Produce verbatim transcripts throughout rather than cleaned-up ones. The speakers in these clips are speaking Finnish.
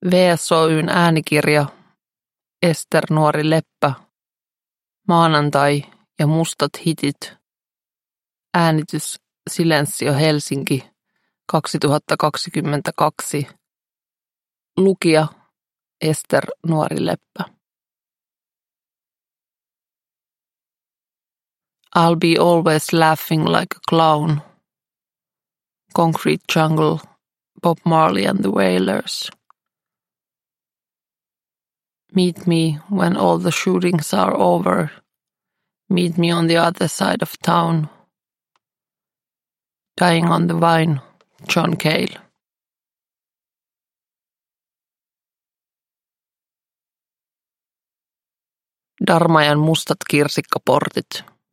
V S O Y:n äänikirja Ester Nuori Leppä, Maanantai ja mustat hitit. Äänitys Silensio Helsinki kaksituhattakaksikymmentäkaksi. Lukija Ester Nuori Leppä. I'll be always laughing like a clown. Concrete Jungle, Bob Marley and the Wailers. Meet me when all the shootings are over. Meet me on the other side of town. Dying on the Vine, John Cale. Darmajan mustat kirsikkaportit.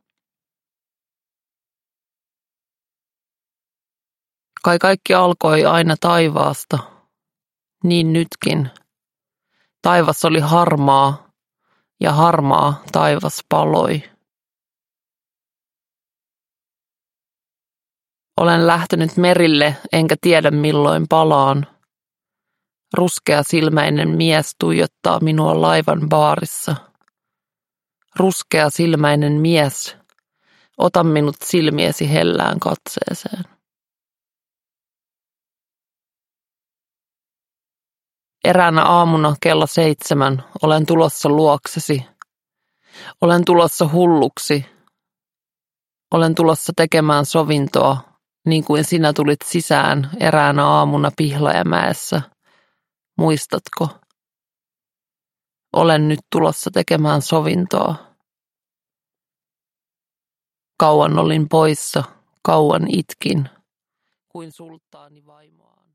Kai kaikki alkoi aina taivaasta, niin nytkin. Taivas oli harmaa, ja harmaa taivas paloi. Olen lähtenyt merille, enkä tiedä milloin palaan. Ruskea silmäinen mies tuijottaa minua laivan baarissa. Ruskea silmäinen mies, ota minut silmiesi hellään katseeseen. Eräänä aamuna kello seitsemän olen tulossa luoksesi. Olen tulossa hulluksi. Olen tulossa tekemään sovintoa, niin kuin sinä tulit sisään eräänä aamuna Pihlajamäessä. Muistatko? Olen nyt tulossa tekemään sovintoa. Kauan olin poissa, kauan itkin, kuin sulttaani vaimoaan.